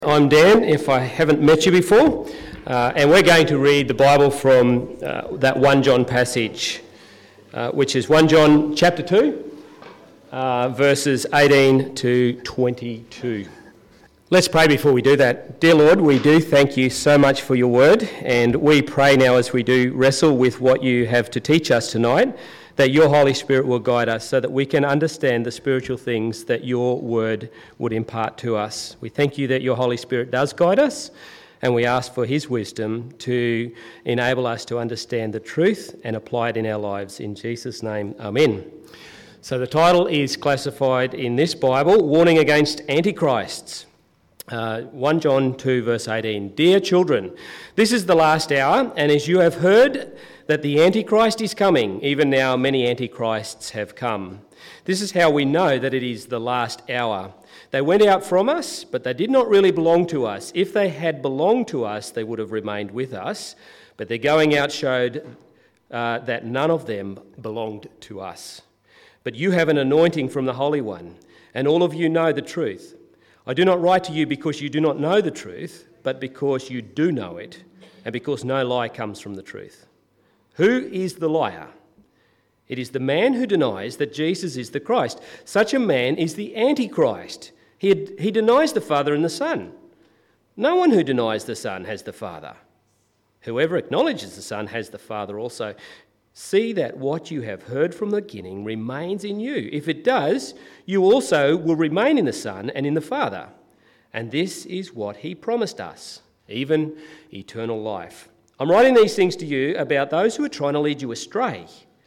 I'm Dan, if I haven't met you before, and we're going to read the Bible from that 1 John passage, which is 1 John chapter 2, verses 18 to 22. Let's pray before we do that. Dear Lord, we do thank you so much for your word, and we pray now as we do wrestle with what you have to teach us tonight, that your Holy Spirit will guide us so that we can understand the spiritual things that your word would impart to us. We thank you that your Holy Spirit does guide us, and we ask for his wisdom to enable us to understand the truth and apply it in our lives. In Jesus' name, amen. So the title is classified in this Bible, Warning Against Antichrists. 1 John 2 verse 18. Dear children, this is the last hour, and as you have heard that the Antichrist is coming, even now many Antichrists have come. This is how we know that it is the last hour. They went out from us, but they did not really belong to us. If they had belonged to us, they would have remained with us, but their going out showed that none of them belonged to us. But you have an anointing from the Holy One, and all of you know the truth. I do not write to you because you do not know the truth, but because you do know it, and because no lie comes from the truth. Who is the liar? It is the man who denies that Jesus is the Christ. Such a man is the Antichrist. He denies the Father and the Son. No one who denies the Son has the Father. Whoever acknowledges the Son has the Father also. See that what you have heard from the beginning remains in you. If it does, you also will remain in the Son and in the Father. And this is what he promised us, even eternal life. I'm writing these things to you about those who are trying to lead you astray.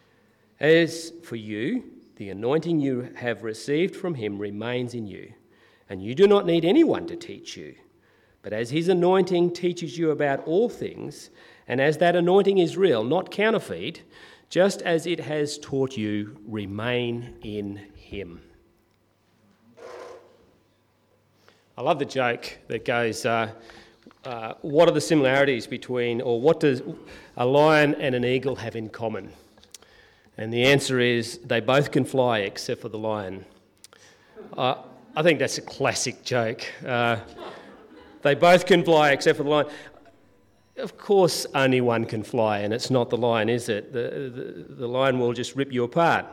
As for you, the anointing you have received from him remains in you, and you do not need anyone to teach you. But as his anointing teaches you about all things, and as that anointing is real, not counterfeit, just as it has taught you, remain in him. I love the joke that goes, what are the similarities between, or what does a lion and an eagle have in common? And the answer is they both can fly except for the lion. I think that's a classic joke. They both can fly except for the lion. Of course, only one can fly, and it's not the lion, is it? The lion will just rip you apart.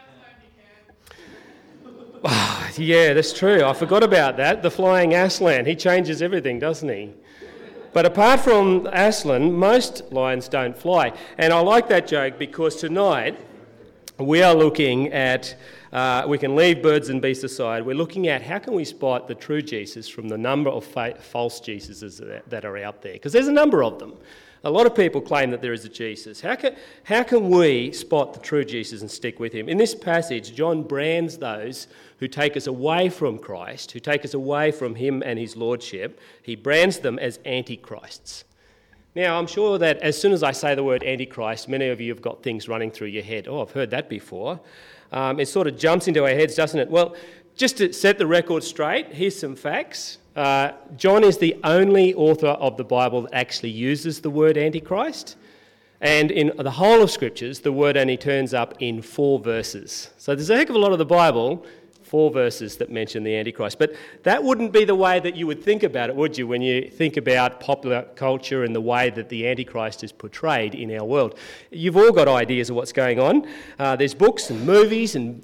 Oh, yeah, that's true. I forgot about that. The flying Aslan. He changes everything, doesn't he? But apart from Aslan, most lions don't fly. And I like that joke because tonight we are looking at, we can leave birds and beasts aside, we're looking at how can we spot the true Jesus from the number of false Jesuses that are out there. Because there's a number of them. A lot of people claim that there is a Jesus. How can we spot the true Jesus and stick with him? In this passage, John brands those who take us away from Christ, who take us away from him and his lordship. He brands them as antichrists. Now, I'm sure that as soon as I say the word antichrist, many of you have got things running through your head. Oh, I've heard that before. It sort of jumps into our heads, doesn't it? Well, just to set the record straight, here's some facts. John is the only author of the Bible that actually uses the word Antichrist. And in the whole of Scriptures, the word only turns up in 4 verses. So there's a heck of a lot of the Bible, 4 verses that mention the Antichrist. But that wouldn't be the way that you would think about it, would you, when you think about popular culture and the way that the Antichrist is portrayed in our world? You've all got ideas of what's going on. There's books and movies and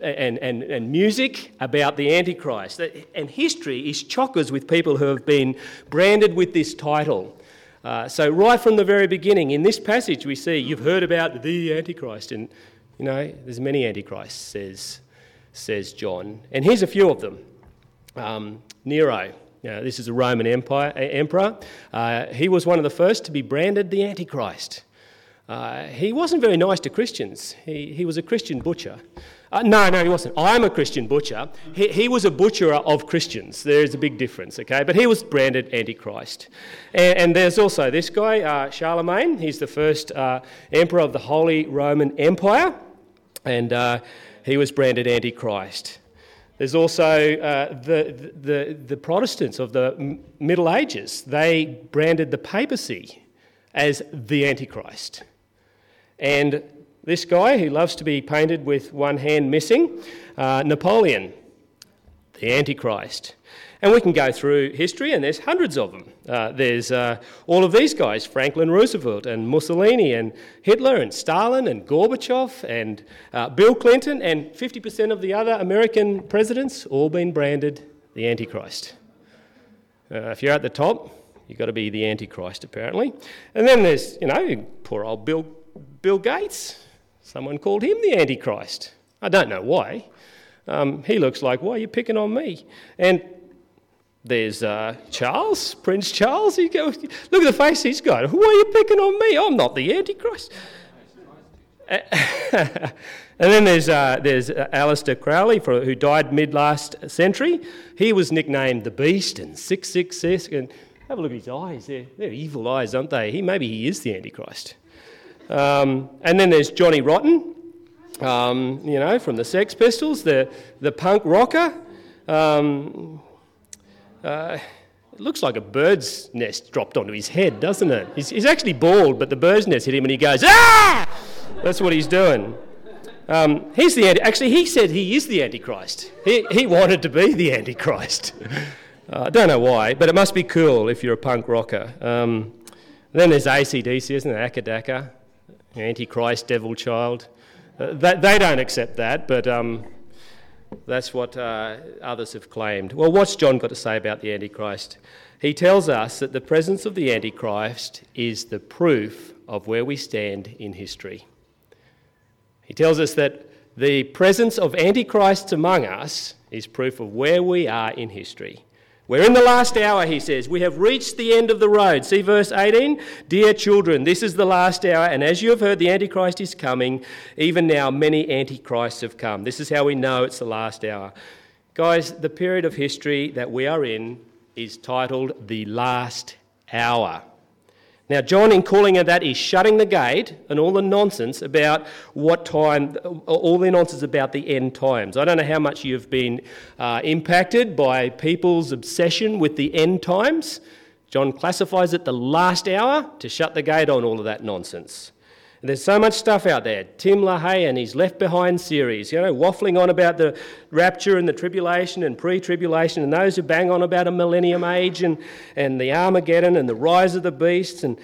music about the Antichrist. And history is chockers with people who have been branded with this title. So right from the very beginning, in this passage we see, you've heard about the Antichrist. And, you know, there's many Antichrists, says John. And here's a few of them. Nero, this is a Roman emperor. He was one of the first to be branded the Antichrist. He wasn't very nice to Christians. He was a Christian butcher. No, he wasn't. I'm a Christian butcher. He was a butcher of Christians. There's a big difference, okay? But he was branded Antichrist. And there's also this guy, Charlemagne. He's the first emperor of the Holy Roman Empire. And he was branded Antichrist. There's also the Protestants of the Middle Ages. They branded the papacy as the Antichrist. And this guy, who loves to be painted with one hand missing, Napoleon, the Antichrist. And we can go through history, and there's hundreds of them. There's all of these guys, Franklin Roosevelt and Mussolini and Hitler and Stalin and Gorbachev and Bill Clinton and 50% of the other American presidents, all been branded the Antichrist. If you're at the top, you've got to be the Antichrist, apparently. And then there's, poor old Bill Gates. Someone called him the Antichrist. I don't know why. He looks like, why are you picking on me? And there's Charles, Prince Charles. Look at the face he's got. Why are you picking on me? I'm not the Antichrist. And then there's Aleister Crowley, who died mid-last century. He was nicknamed the Beast and 666. And have a look at his eyes. They're evil eyes, aren't they? Maybe he is the Antichrist. And then there's Johnny Rotten, from the Sex Pistols, the punk rocker. It looks like a bird's nest dropped onto his head, doesn't it? He's actually bald, but the bird's nest hit him and he goes, ah! That's what he's doing. He said he is the Antichrist. He wanted to be the Antichrist. I don't know why, but it must be cool if you're a punk rocker. Then there's AC/DC, isn't it? Akadaka, Antichrist, Devil Child. They don't accept that, but that's what others have claimed. Well, what's John got to say about the Antichrist? He tells us that the presence of the Antichrist is the proof of where we stand in history. He tells us that the presence of Antichrists among us is proof of where we are in history. We're in the last hour, he says. We have reached the end of the road. See verse 18? Dear children, this is the last hour, and as you have heard, the Antichrist is coming. Even now, many Antichrists have come. This is how we know it's the last hour. Guys, the period of history that we are in is titled the last hour. Now, John, in calling it that, is shutting the gate and all the nonsense about all the nonsense about the end times. I don't know how much you've been impacted by people's obsession with the end times. John classifies it the last hour to shut the gate on all of that nonsense. And there's so much stuff out there. Tim LaHaye and his Left Behind series, waffling on about the rapture and the tribulation and pre-tribulation, and those who bang on about a millennium age and the Armageddon and the rise of the beasts. And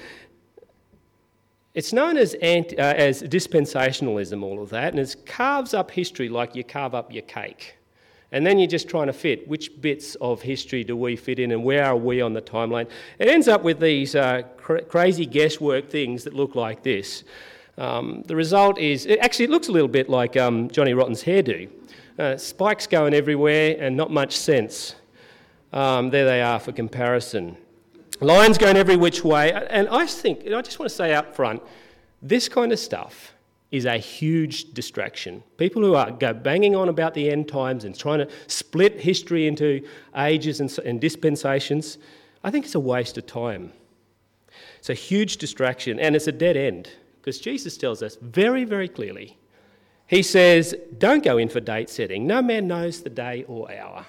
it's known as dispensationalism, all of that, and it carves up history like you carve up your cake. And then you're just trying to fit which bits of history do we fit in and where are we on the timeline. It ends up with these crazy guesswork things that look like this. The result is, it looks a little bit like Johnny Rotten's hairdo. Spikes going everywhere and not much sense. There they are for comparison. Lines going every which way. And I just want to say up front, this kind of stuff is a huge distraction. People who go banging on about the end times and trying to split history into ages and dispensations, I think it's a waste of time. It's a huge distraction and it's a dead end because Jesus tells us very, very clearly. He says, don't go in for date setting. No man knows the day or hour.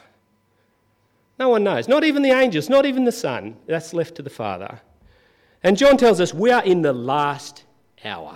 No one knows, not even the angels, not even the Son. That's left to the Father. And John tells us we are in the last hour.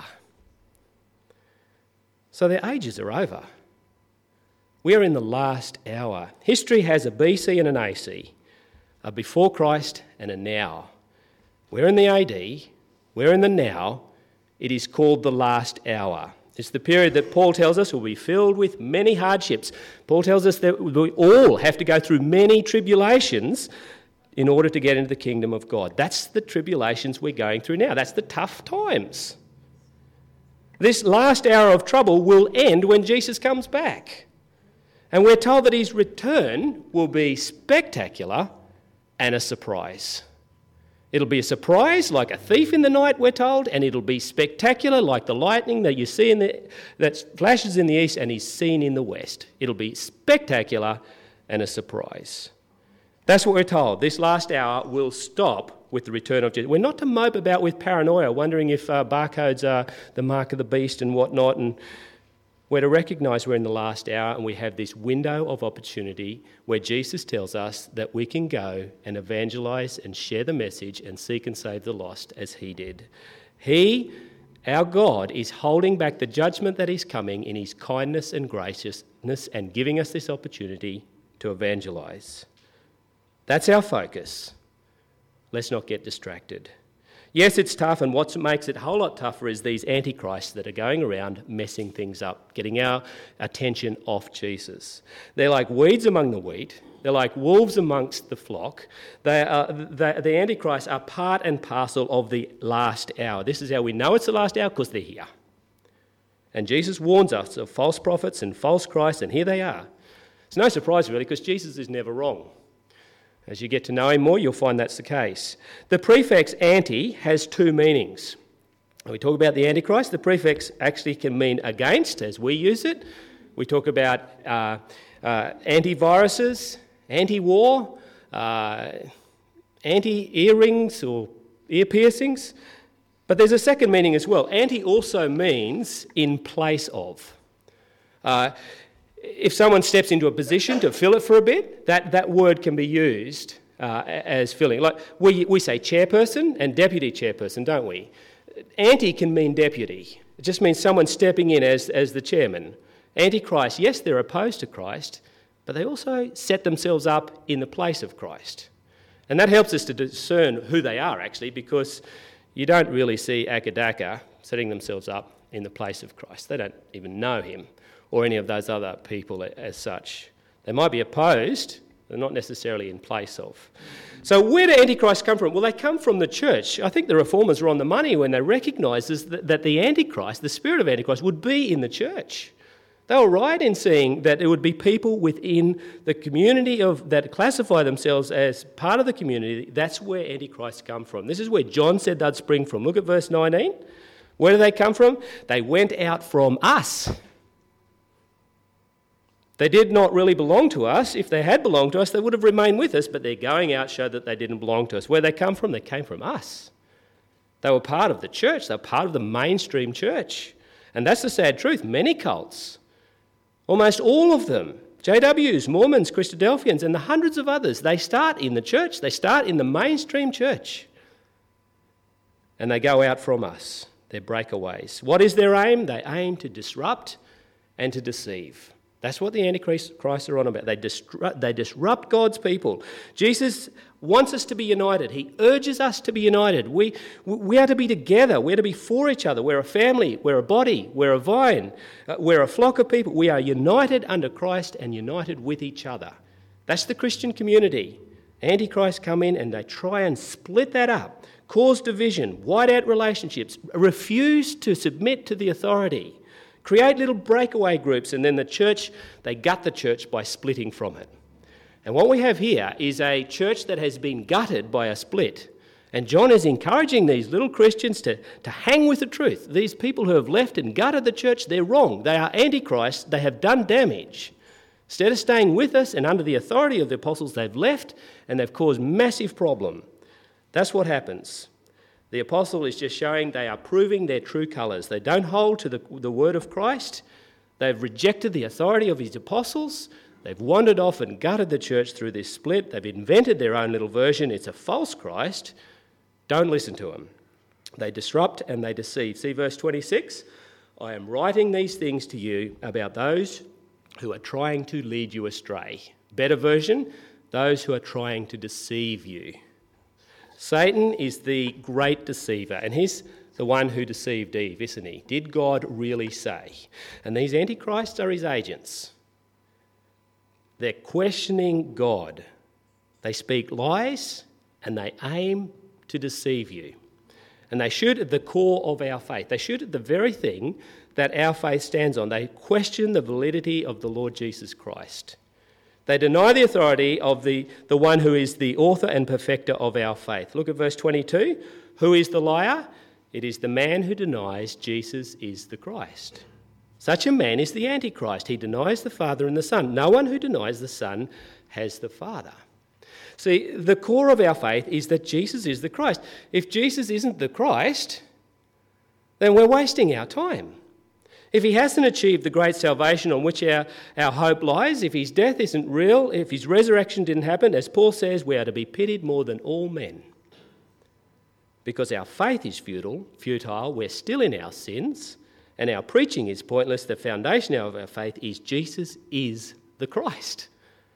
So their ages are over. We are in the last hour. History has a BC and an AC, a before Christ and a now. We're in the AD, we're in the now. It is called the last hour. It's the period that Paul tells us will be filled with many hardships. Paul tells us that we all have to go through many tribulations in order to get into the kingdom of God. That's the tribulations we're going through now. That's the tough times. This last hour of trouble will end when Jesus comes back. And we're told that his return will be spectacular and a surprise. It'll be a surprise like a thief in the night, we're told, and it'll be spectacular like the lightning that you see that flashes in the east and is seen in the west. It'll be spectacular and a surprise. That's what we're told. This last hour will stop with the return of Jesus. We're not to mope about with paranoia, wondering if barcodes are the mark of the beast and whatnot. And we're to recognise we're in the last hour and we have this window of opportunity where Jesus tells us that we can go and evangelise and share the message and seek and save the lost as he did. He, our God, is holding back the judgment that is coming in his kindness and graciousness and giving us this opportunity to evangelise. That's our focus. Let's not get distracted. Yes, it's tough, and what makes it a whole lot tougher is these antichrists that are going around messing things up, getting our attention off Jesus. They're like weeds among the wheat. They're like wolves amongst the flock. The antichrists are part and parcel of the last hour. This is how we know it's the last hour, because they're here. And Jesus warns us of false prophets and false Christs, and here they are. It's no surprise, really, because Jesus is never wrong. As you get to know him more, you'll find that's the case. The prefix anti has two meanings. When we talk about the Antichrist, the prefix actually can mean against, as we use it. We talk about antiviruses, anti-war, anti-earrings or ear piercings. But there's a second meaning as well. Anti also means in place of. If someone steps into a position to fill it for a bit, that word can be used as filling. Like we say chairperson and deputy chairperson, don't we? Anti can mean deputy. It just means someone stepping in as the chairman. Antichrist, yes, they're opposed to Christ, but they also set themselves up in the place of Christ. And that helps us to discern who they are, actually, because you don't really see Akadaka setting themselves up in the place of Christ. They don't even know him or any of those other people as such. They might be opposed, they're not necessarily in place of. So where do antichrists come from? Well, they come from the church. I think the reformers were on the money when they recognised that the Antichrist, the spirit of Antichrist, would be in the church. They were right in seeing that it would be people within the community that classify themselves as part of the community. That's where antichrists come from. This is where John said they'd spring from. Look at verse 19. Where do they come from? They went out from us. They did not really belong to us. If they had belonged to us, they would have remained with us, but their going out showed that they didn't belong to us. Where they come from? They came from us. They were part of the church. They were part of the mainstream church. And that's the sad truth. Many cults, almost all of them, JWs, Mormons, Christadelphians, and the hundreds of others, they start in the church. They start in the mainstream church. And they go out from us. They're breakaways. What is their aim? They aim to disrupt and to deceive. That's what the Antichrists are on about. They disrupt God's people. Jesus wants us to be united. He urges us to be united. We are to be together. We're to be for each other. We're a family. We're a body. We're a vine. We're a flock of people. We are united under Christ and united with each other. That's the Christian community. Antichrists come in and they try and split that up, cause division, white out relationships, refuse to submit to the authority. Create little breakaway groups, and then they gut the church by splitting from it. And what we have here is a church that has been gutted by a split. And John is encouraging these little Christians to hang with the truth. These people who have left and gutted the church, they're wrong. They are antichrists. They have done damage. Instead of staying with us and under the authority of the apostles, they've left and they've caused massive problem. That's what happens. The apostle is just showing they are proving their true colours. They don't hold to the word of Christ. They've rejected the authority of his apostles. They've wandered off and gutted the church through this split. They've invented their own little version. It's a false Christ. Don't listen to them. They disrupt and they deceive. See verse 26? I am writing these things to you about those who are trying to lead you astray. Better version, those who are trying to deceive you. Satan is the great deceiver, and he's the one who deceived Eve, isn't he? Did God really say? And these antichrists are his agents. They're questioning God. They speak lies and they aim to deceive you. And they shoot at the core of our faith. They shoot at the very thing that our faith stands on. They question the validity of the Lord Jesus Christ. They deny the authority of the one who is the author and perfecter of our faith. Look at verse 22. Who is the liar? It is the man who denies Jesus is the Christ. Such a man is the Antichrist. He denies the Father and the Son. No one who denies the Son has the Father. See, the core of our faith is that Jesus is the Christ. If Jesus isn't the Christ, then we're wasting our time. If he hasn't achieved the great salvation on which our hope lies, if his death isn't real, if his resurrection didn't happen, as Paul says, we are to be pitied more than all men. Because our faith is futile, we're still in our sins, and our preaching is pointless. The foundation of our faith is Jesus is the Christ.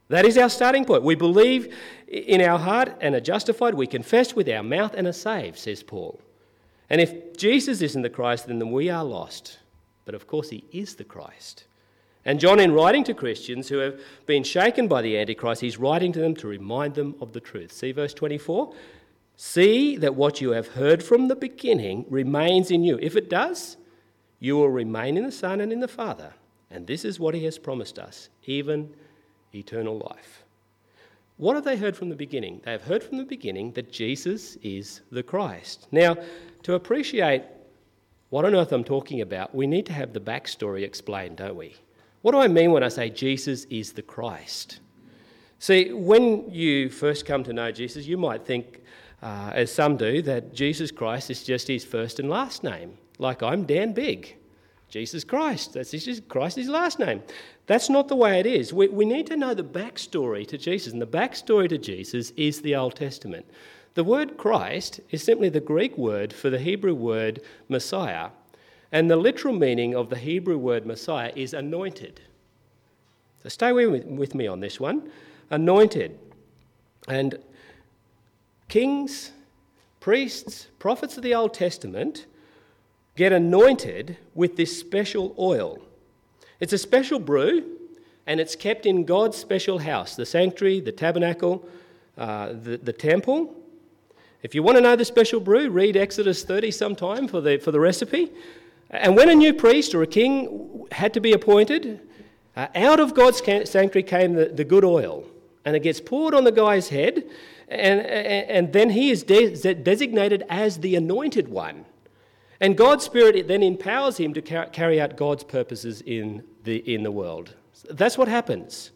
That is our starting point. We believe in our heart and are justified. We confess with our mouth and are saved, says Paul. And if Jesus isn't the Christ, then we are lost. But of course he is the Christ. And John, in writing to Christians who have been shaken by the Antichrist, he's writing to them to remind them of the truth. See verse 24? See that what you have heard from the beginning remains in you. If it does, you will remain in the Son and in the Father. And this is what he has promised us, even eternal life. What have they heard from the beginning? They have heard from the beginning that Jesus is the Christ. Now, to appreciate what on earth I'm talking about, we need to have the backstory explained, don't we? What do I mean when I say Jesus is the Christ? See, when you first come to know Jesus, you might think, as some do, that Jesus Christ is just his first and last name. Like, I'm Dan Big. Jesus Christ, that's Christ's last name. That's not the way it is. We need to know the backstory to Jesus, and the backstory to Jesus is the Old Testament. The word Christ is simply the Greek word for the Hebrew word Messiah, and the literal meaning of the Hebrew word Messiah is anointed. So stay with me on this one. Anointed. And kings, priests, prophets of the Old Testament get anointed with this special oil. It's a special brew, and it's kept in God's special house, the sanctuary, the tabernacle, the temple. If you want to know the special brew, read Exodus 30 sometime for the recipe. And when a new priest or a king had to be appointed, out of God's sanctuary came the good oil, and it gets poured on the guy's head, and then he is designated as the anointed one. And God's Spirit then empowers him to carry out God's purposes in the world. That's what happens.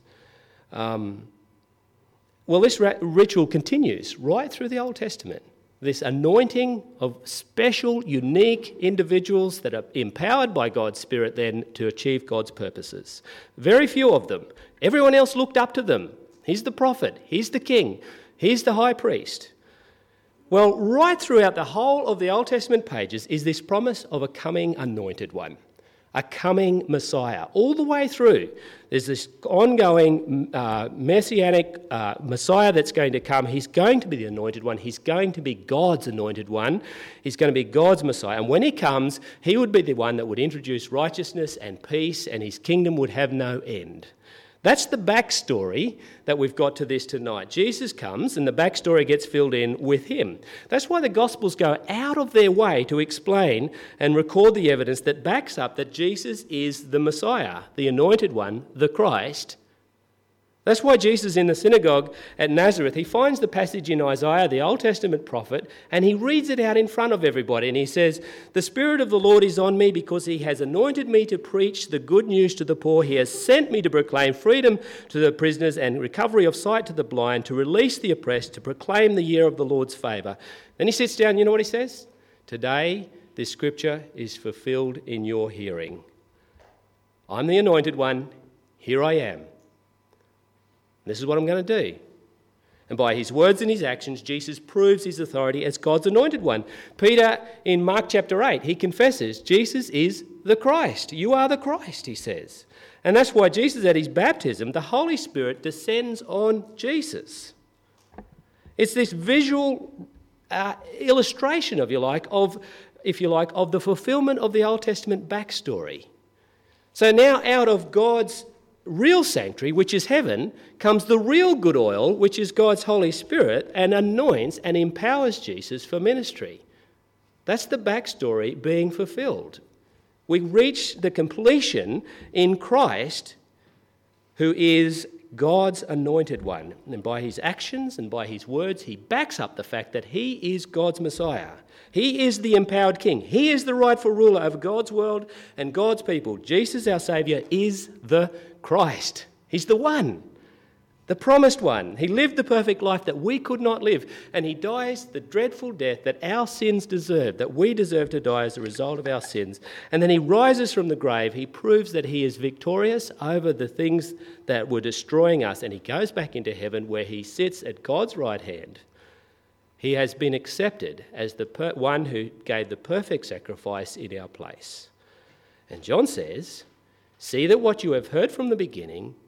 Well, this ritual continues right through the Old Testament. This anointing of special, unique individuals that are empowered by God's Spirit then to achieve God's purposes. Very few of them. Everyone else looked up to them. He's the prophet. He's the king. He's the high priest. Well, right throughout the whole of the Old Testament pages is this promise of a coming anointed one, a coming Messiah. All the way through, there's this ongoing messianic Messiah that's going to come. He's going to be the anointed one. He's going to be God's anointed one. He's going to be God's Messiah. And when he comes, he would be the one that would introduce righteousness and peace, and his kingdom would have no end. That's the backstory that we've got to this tonight. Jesus comes and the backstory gets filled in with him. That's why the Gospels go out of their way to explain and record the evidence that backs up that Jesus is the Messiah, the anointed one, the Christ. That's why Jesus in the synagogue at Nazareth, he finds the passage in Isaiah, the Old Testament prophet, and he reads it out in front of everybody. And he says, "The Spirit of the Lord is on me because he has anointed me to preach the good news to the poor. He has sent me to proclaim freedom to the prisoners and recovery of sight to the blind, to release the oppressed, to proclaim the year of the Lord's favour." Then he sits down, you know what he says? "Today this scripture is fulfilled in your hearing. I'm the anointed one, here I am. This is what I'm going to do." And by his words and his actions, Jesus proves his authority as God's anointed one. Peter, in Mark chapter 8, he confesses, Jesus is the Christ. You are the Christ, he says. And that's why Jesus, at his baptism, the Holy Spirit descends on Jesus. It's this visual illustration, if you like, of the fulfillment of the Old Testament backstory. So now out of God's real sanctuary, which is heaven, comes the real good oil, which is God's Holy Spirit, and anoints and empowers Jesus for ministry. That's the backstory being fulfilled. We reach the completion in Christ, who is God's anointed one. And by his actions and by his words, he backs up the fact that he is God's Messiah. He is the empowered king. He is the rightful ruler over God's world and God's people. Jesus, our Saviour, is the Christ. He's the one, the promised one. He lived the perfect life that we could not live, and he dies the dreadful death that our sins deserve, that we deserve to die as a result of our sins. And then he rises from the grave. He proves that he is victorious over the things that were destroying us, and he goes back into heaven where he sits at God's right hand. He has been accepted as the one who gave the perfect sacrifice in our place. And John says, "See that what you have heard from the beginning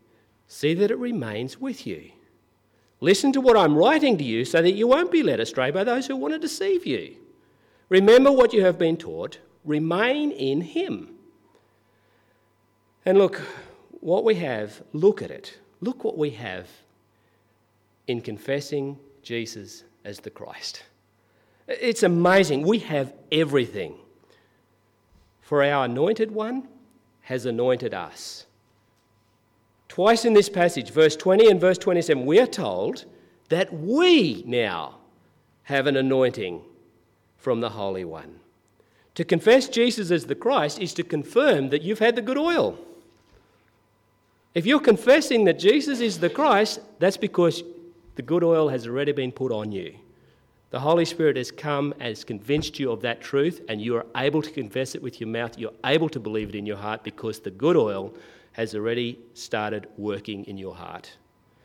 See that it remains with you. Listen to what I'm writing to you so that you won't be led astray by those who want to deceive you. Remember what you have been taught. Remain in him. And look, what we have, look at it. Look what we have in confessing Jesus as the Christ. It's amazing. We have everything. For our anointed one has anointed us. Twice in this passage, verse 20 and verse 27, we are told that we now have an anointing from the Holy One. To confess Jesus as the Christ is to confirm that you've had the good oil. If you're confessing that Jesus is the Christ, that's because the good oil has already been put on you. The Holy Spirit has come and has convinced you of that truth, and you are able to confess it with your mouth. You're able to believe it in your heart because the good oil has already started working in your heart.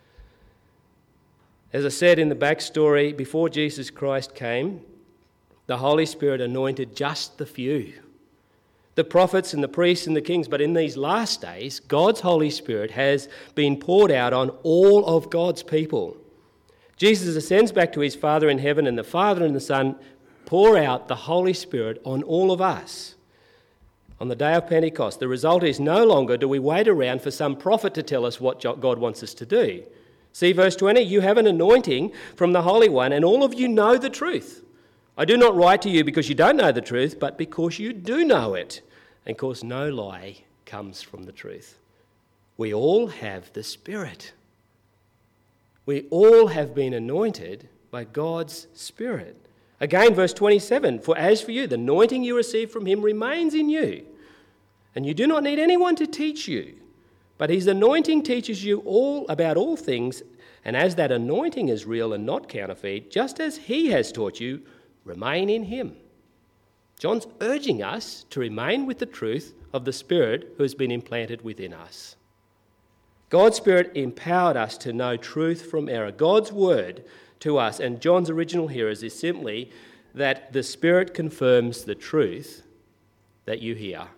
As I said in the backstory, before Jesus Christ came, the Holy Spirit anointed just the few, the prophets and the priests and the kings. But in these last days, God's Holy Spirit has been poured out on all of God's people. Jesus ascends back to his Father in heaven, and the Father and the Son pour out the Holy Spirit on all of us. On the day of Pentecost, the result is no longer do we wait around for some prophet to tell us what God wants us to do. See verse 20, you have an anointing from the Holy One, and all of you know the truth. I do not write to you because you don't know the truth, but because you do know it. And of course, no lie comes from the truth. We all have the Spirit. We all have been anointed by God's Spirit. Again, verse 27, for as for you, the anointing you receive from him remains in you, and you do not need anyone to teach you, but his anointing teaches you all about all things, and as that anointing is real and not counterfeit, just as he has taught you, remain in him. John's urging us to remain with the truth of the Spirit who has been implanted within us. God's Spirit empowered us to know truth from error. God's word to us, and John's original hearers, is simply that the Spirit confirms the truth that you hear.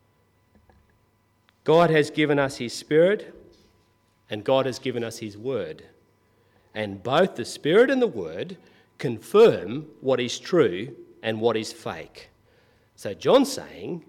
God has given us his Spirit, and God has given us his word. And both the Spirit and the word confirm what is true and what is fake. So John's saying,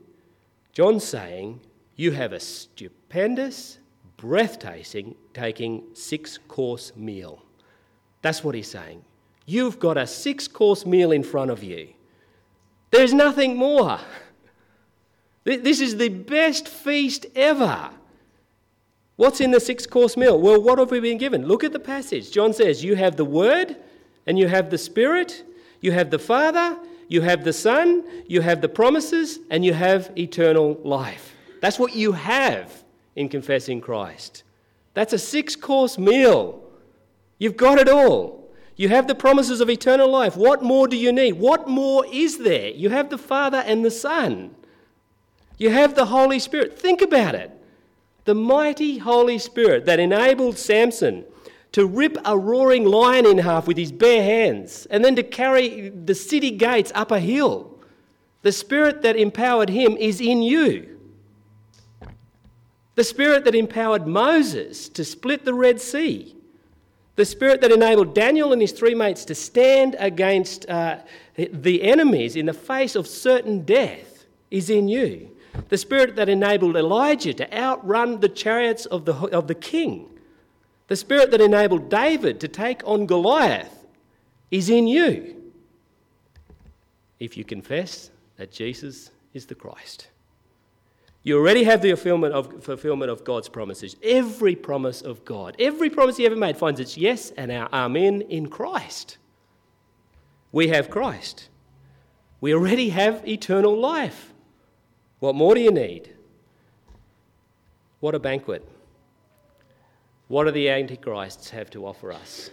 you have a stupendous, breathtaking 6-course meal. That's what he's saying. You've got a 6-course meal in front of you. There's nothing more. This is the best feast ever. What's in the 6-course meal? Well, what have we been given? Look at the passage. John says, you have the Word, and you have the Spirit, you have the Father, you have the Son, you have the promises, and you have eternal life. That's what you have in confessing Christ. That's a 6-course meal. You've got it all. You have the promises of eternal life. What more do you need? What more is there? You have the Father and the Son. You have the Holy Spirit. Think about it. The mighty Holy Spirit that enabled Samson to rip a roaring lion in half with his bare hands and then to carry the city gates up a hill. The Spirit that empowered him is in you. The Spirit that empowered Moses to split the Red Sea. The Spirit that enabled Daniel and his 3 mates to stand against the enemies in the face of certain death is in you. The Spirit that enabled Elijah to outrun the chariots of the king. The Spirit that enabled David to take on Goliath is in you. If you confess that Jesus is the Christ. You already have the fulfillment of God's promises. Every promise of God, every promise he ever made finds its yes and our amen in Christ. We have Christ. We already have eternal life. What more do you need? What a banquet. What do the Antichrists have to offer us?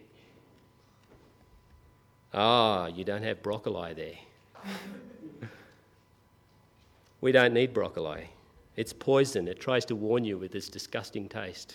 You don't have broccoli there. We don't need broccoli. It's poison. It tries to warn you with its disgusting taste.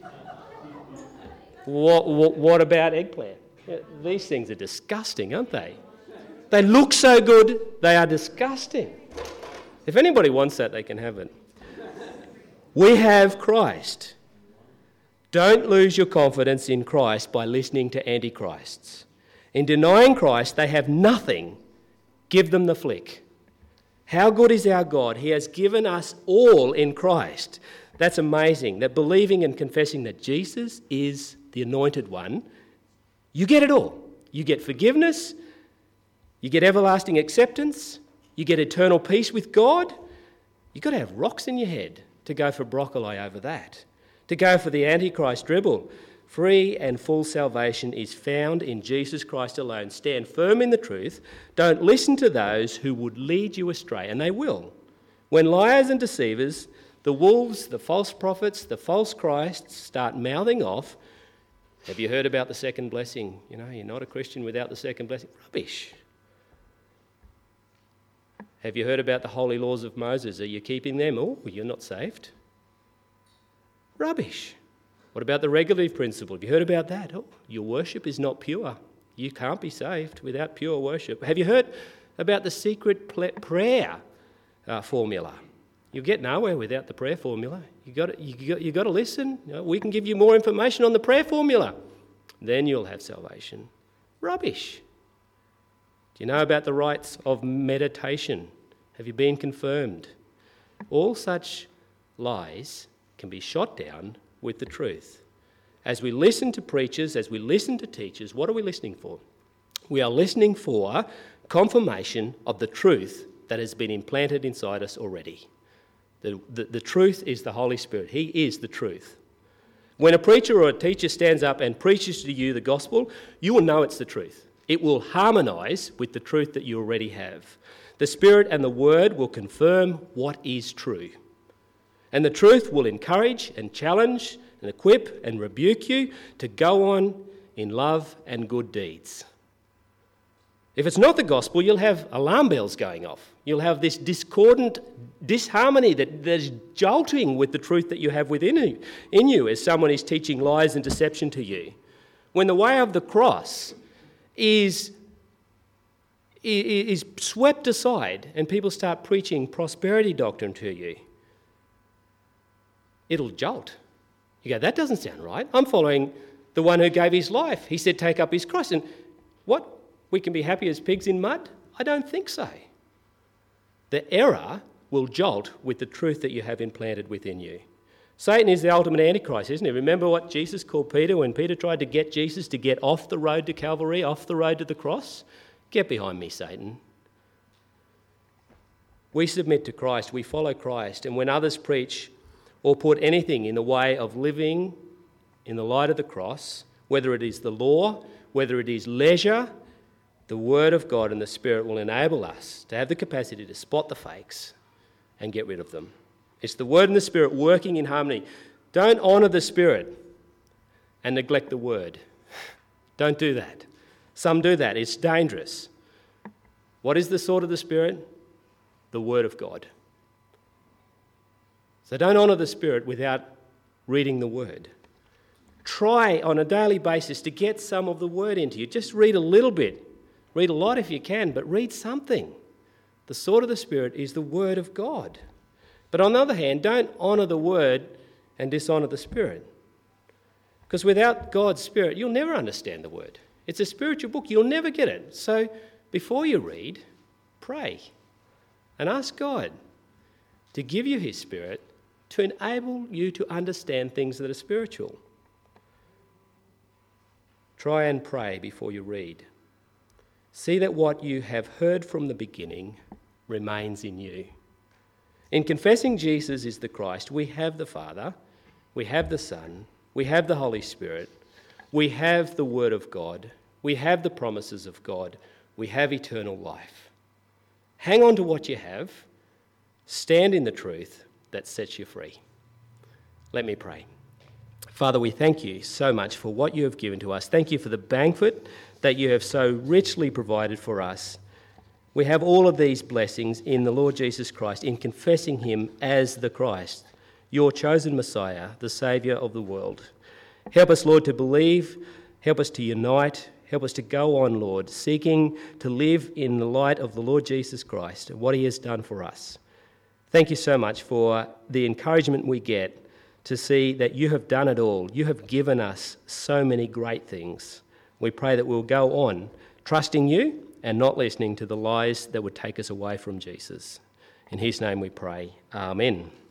What about eggplant? These things are disgusting, aren't they? They look so good, they are disgusting. If anybody wants that, they can have it. We have Christ. Don't lose your confidence in Christ by listening to antichrists. In denying Christ, they have nothing. Give them the flick. How good is our God? He has given us all in Christ. That's amazing, that believing and confessing that Jesus is the Anointed One, you get it all. You get forgiveness, you get everlasting acceptance, you get eternal peace with God. You've got to have rocks in your head to go for broccoli over that, to go for the Antichrist dribble. Free and full salvation is found in Jesus Christ alone. Stand firm in the truth. Don't listen to those who would lead you astray, and they will. When liars and deceivers, the wolves, the false prophets, the false Christs start mouthing off, have you heard about the second blessing? You know, you're not a Christian without the second blessing. Rubbish. Have you heard about the holy laws of Moses? Are you keeping them? Oh, you're not saved. Rubbish. What about the regulative principle? Have you heard about that? Oh, your worship is not pure. You can't be saved without pure worship. Have you heard about the secret prayer formula? You'll get nowhere without the prayer formula. You've got to listen. You know, we can give you more information on the prayer formula. Then you'll have salvation. Rubbish. Do you know about the rites of meditation? Have you been confirmed? All such lies can be shot down with the truth. As we listen to preachers, as we listen to teachers, what are we listening for? We are listening for confirmation of the truth that has been implanted inside us already. The truth is the Holy Spirit. He is the truth. When a preacher or a teacher stands up and preaches to you the gospel, you will know it's the truth. It will harmonise with the truth that you already have. The Spirit and the Word will confirm what is true. And the truth will encourage and challenge and equip and rebuke you to go on in love and good deeds. If it's not the gospel, you'll have alarm bells going off. You'll have this discordant disharmony that is jolting with the truth that you have within you as someone is teaching lies and deception to you. When the way of the cross is swept aside and people start preaching prosperity doctrine to you, it'll jolt. You go, that doesn't sound right. I'm following the one who gave his life. He said, take up his cross. And what? We can be happy as pigs in mud? I don't think so. The error will jolt with the truth that you have implanted within you. Satan is the ultimate antichrist, isn't he? Remember what Jesus called Peter when Peter tried to get Jesus to get off the road to Calvary, off the road to the cross? Get behind me, Satan. We submit to Christ, we follow Christ, and when others preach or put anything in the way of living in the light of the cross, whether it is the law, whether it is leisure, the Word of God and the Spirit will enable us to have the capacity to spot the fakes and get rid of them. It's the Word and the Spirit working in harmony. Don't honour the Spirit and neglect the Word. Don't do that. Some do that. It's dangerous. What is the sword of the Spirit? The Word of God. So don't honour the Spirit without reading the Word. Try on a daily basis to get some of the Word into you. Just read a little bit. Read a lot if you can, but read something. The sword of the Spirit is the Word of God. But on the other hand, don't honour the Word and dishonour the Spirit. Because without God's Spirit, you'll never understand the Word. It's a spiritual book. You'll never get it. So before you read, pray and ask God to give you His Spirit to enable you to understand things that are spiritual. Try and pray before you read. See that what you have heard from the beginning remains in you. In confessing Jesus is the Christ, we have the Father, we have the Son, we have the Holy Spirit, we have the Word of God, we have the promises of God, we have eternal life. Hang on to what you have, stand in the truth that sets you free. Let me pray. Father, we thank you so much for what you have given to us. Thank you for the banquet that you have so richly provided for us. We have all of these blessings in the Lord Jesus Christ, in confessing him as the Christ, your chosen Messiah, the Saviour of the world. Help us, Lord, to believe. Help us to unite. Help us to go on, Lord, seeking to live in the light of the Lord Jesus Christ and what he has done for us. Thank you so much for the encouragement we get to see that you have done it all. You have given us so many great things. We pray that we'll go on trusting you and not listening to the lies that would take us away from Jesus. In his name we pray. Amen.